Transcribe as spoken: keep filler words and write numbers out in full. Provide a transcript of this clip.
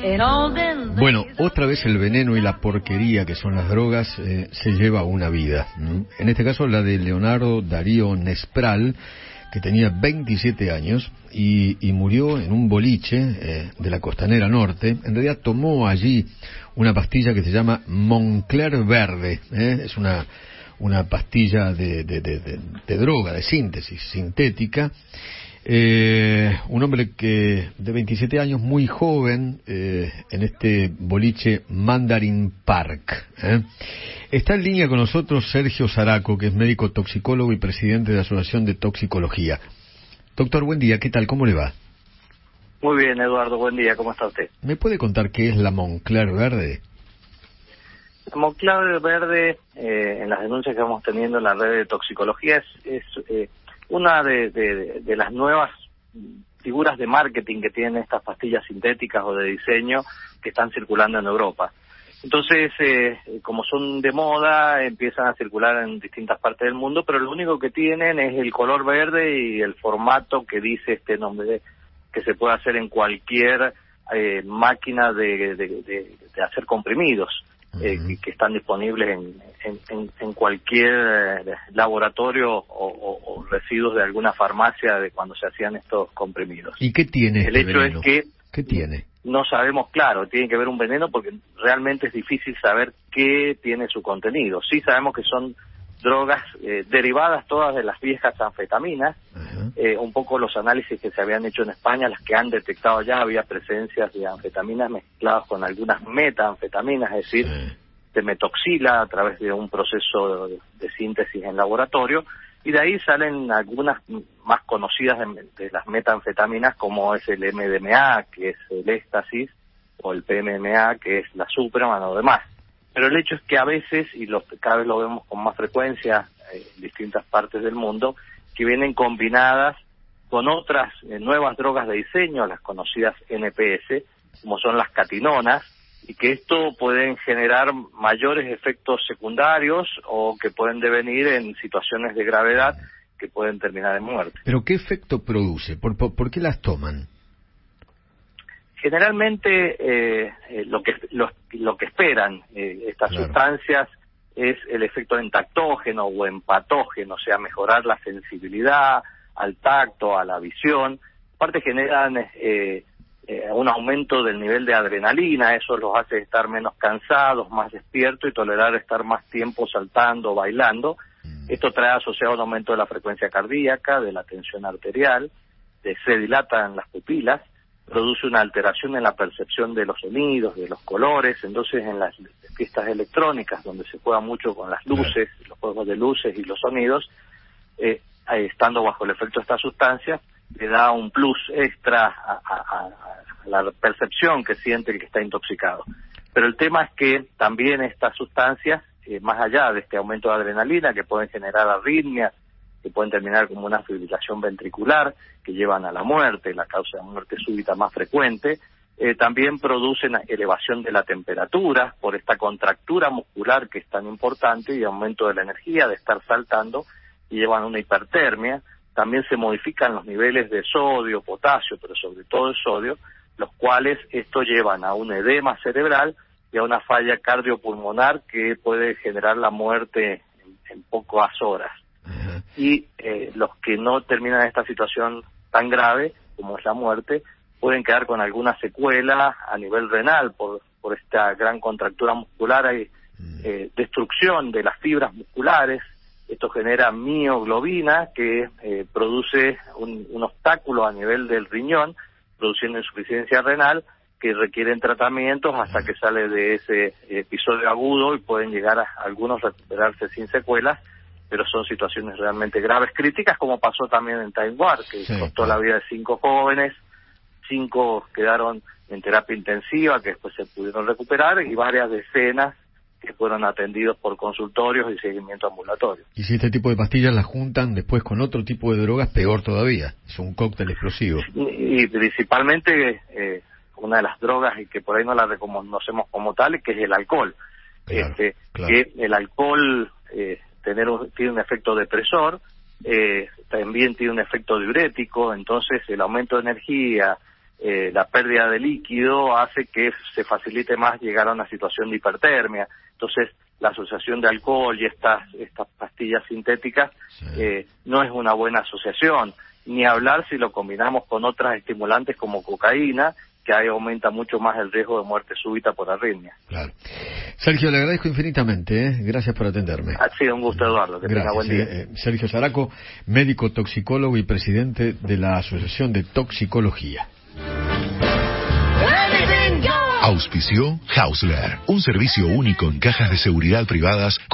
Bueno, otra vez el veneno y la porquería que son las drogas eh, se lleva una vida. ¿Mm? En este caso la de Leonardo Darío Nespral, que tenía veintisiete años y, y murió en un boliche eh, de la Costanera Norte. En realidad tomó allí una pastilla que se llama Moncler Verde. ¿eh? Es una, una pastilla de, de, de, de, de droga, de síntesis sintética. Eh, un hombre que de veintisiete años, muy joven, eh, en este boliche Mandarin Park. ¿eh? Está en línea con nosotros Sergio Zaraco, que es médico toxicólogo y presidente de la Asociación de Toxicología. Doctor, buen día, ¿qué tal? ¿Cómo le va? Muy bien, Eduardo, buen día, ¿cómo está usted? ¿Me puede contar qué es la Moncler Verde? La Moncler Verde, eh, en las denuncias que vamos teniendo en la red de toxicología, es... es eh, una de, de, de las nuevas figuras de marketing que tienen estas pastillas sintéticas o de diseño que están circulando en Europa. Entonces, eh, como son de moda, empiezan a circular en distintas partes del mundo, pero lo único que tienen es el color verde y el formato que dice este nombre, de, que se puede hacer en cualquier eh, máquina de, de, de, de hacer comprimidos. Eh, que, que están disponibles en, en, en, en cualquier eh, laboratorio o, o, o residuos de alguna farmacia de cuando se hacían estos comprimidos. ¿Y qué tiene El este hecho veneno? es que ¿Qué tiene? No sabemos, claro, tiene que ver un veneno porque realmente es difícil saber qué tiene su contenido. Sí sabemos que son drogas eh, derivadas todas de las viejas anfetaminas. Uh-huh. eh, un poco los análisis que se habían hecho en España, las que han detectado ya, había presencias de anfetaminas mezcladas con algunas metanfetaminas, es decir, sí. de metoxila a través de un proceso de, de síntesis en laboratorio, y de ahí salen algunas más conocidas de, de las metanfetaminas, como es el M D M A, que es el éxtasis, o el P M M A, que es la Supraman o demás. Pero el hecho es que a veces, y lo, cada vez lo vemos con más frecuencia eh, en distintas partes del mundo, que vienen combinadas con otras eh, nuevas drogas de diseño, las conocidas N P S, como son las catinonas, y que esto pueden generar mayores efectos secundarios o que pueden devenir en situaciones de gravedad que pueden terminar en muerte. ¿Pero qué efecto produce? ¿Por, por, por qué las toman? Generalmente eh, eh, lo que lo, lo que esperan eh, estas claro. sustancias es el efecto entactógeno o empatógeno, o sea, mejorar la sensibilidad al tacto, a la visión. Aparte generan eh, eh, un aumento del nivel de adrenalina, eso los hace estar menos cansados, más despiertos y tolerar estar más tiempo saltando, bailando. Mm. Esto trae asociado un aumento de la frecuencia cardíaca, de la tensión arterial, de, se dilatan las pupilas, produce una alteración en la percepción de los sonidos, de los colores. Entonces en las fiestas electrónicas, donde se juega mucho con las luces, claro. los juegos de luces y los sonidos, eh, estando bajo el efecto de esta sustancia, le da un plus extra a, a, a la percepción que siente el que está intoxicado. Pero el tema es que también estas sustancias, eh, más allá de este aumento de adrenalina, que pueden generar arritmias, que pueden terminar como una fibrilación ventricular, que llevan a la muerte, la causa de muerte súbita más frecuente, eh, también producen elevación de la temperatura por esta contractura muscular que es tan importante y aumento de la energía de estar saltando, y llevan una hipertermia. También se modifican los niveles de sodio, potasio, pero sobre todo el sodio, los cuales esto llevan a un edema cerebral y a una falla cardiopulmonar que puede generar la muerte en, en pocas horas. Uh-huh. Y eh, los que no terminan esta situación tan grave como es la muerte, pueden quedar con alguna secuela a nivel renal por, por esta gran contractura muscular. Hay eh, destrucción de las fibras musculares. Esto genera mioglobina que eh, produce un, un obstáculo a nivel del riñón, produciendo insuficiencia renal, que requieren tratamientos hasta que sale de ese episodio agudo y pueden llegar a algunos recuperarse sin secuelas, pero son situaciones realmente graves, críticas, como pasó también en Time War, que sí, costó claro. la vida de cinco jóvenes, cinco quedaron en terapia intensiva, que después se pudieron recuperar, y varias decenas que fueron atendidos por consultorios y seguimiento ambulatorio. Y si este tipo de pastillas las juntan después con otro tipo de drogas, peor todavía, es un cóctel explosivo. Y, y principalmente eh, una de las drogas, y que por ahí no la reconocemos como tal, que es el alcohol. Claro, este, claro. Que el alcohol eh, tener un, tiene un efecto depresor, eh, también tiene un efecto diurético, entonces el aumento de energía, eh, la pérdida de líquido hace que se facilite más llegar a una situación de hipertermia. Entonces, la asociación de alcohol y estas estas pastillas sintéticas sí. eh, no es una buena asociación, ni hablar si lo combinamos con otras estimulantes como cocaína, que ahí aumenta mucho más el riesgo de muerte súbita por arritmia. Claro. Sergio, le agradezco infinitamente, ¿eh? Gracias por atenderme. Ha sido un gusto, Eduardo, que Gracias, tenga buen día. Eh, Sergio Zaraco, médico toxicólogo y presidente de la Asociación de Toxicología. Auspició Hausler, un servicio único en cajas de seguridad privadas